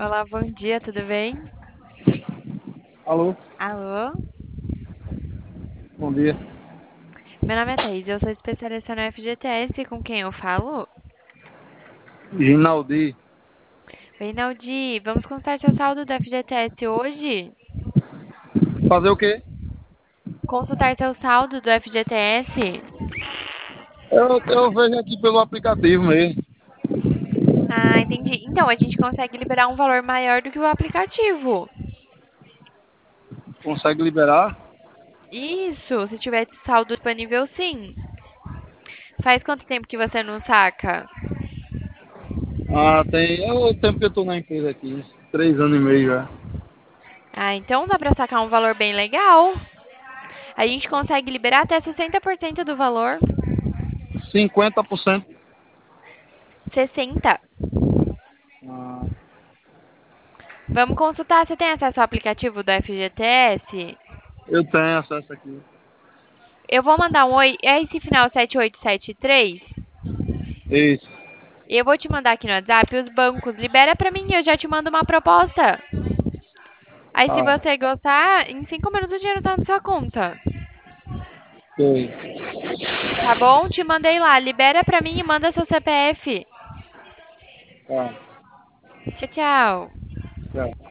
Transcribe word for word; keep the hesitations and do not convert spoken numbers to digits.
Olá, bom dia, tudo bem? Alô, Alô? bom dia. Meu nome é Thaís, eu sou especialista no F G T S, com quem eu falo? Ginaldi, Reinaldi, vamos consultar seu saldo do F G T S hoje? fazer o quê? Consultar seu saldo do F G T S? Eu, eu vejo aqui pelo aplicativo mesmo. Ah, entendi. Então, a gente consegue liberar um valor maior do que o aplicativo. Consegue liberar? Isso, se tiver saldo disponível, sim. Faz quanto tempo que você não saca? Ah, tem. É o tempo que eu tô na empresa aqui, uns três anos e meio já. Ah, então dá pra sacar um valor bem legal. A gente consegue liberar até sessenta por cento do valor. Cinquenta por cento. sessenta. Ah, Vamos consultar. Você tem acesso ao aplicativo do F G T S? eu tenho acesso aqui. Eu vou mandar um oi. É esse final sete oito sete três? Isso. Eu vou te mandar aqui no WhatsApp os bancos. Libera pra mim, eu já te mando uma proposta. Aí, se Ah, você gostar, em cinco minutos o dinheiro tá na sua conta. ok. Tá bom? Te mandei lá. Libera pra mim e manda seu C P F. Tá, Tchau, tchau. tá.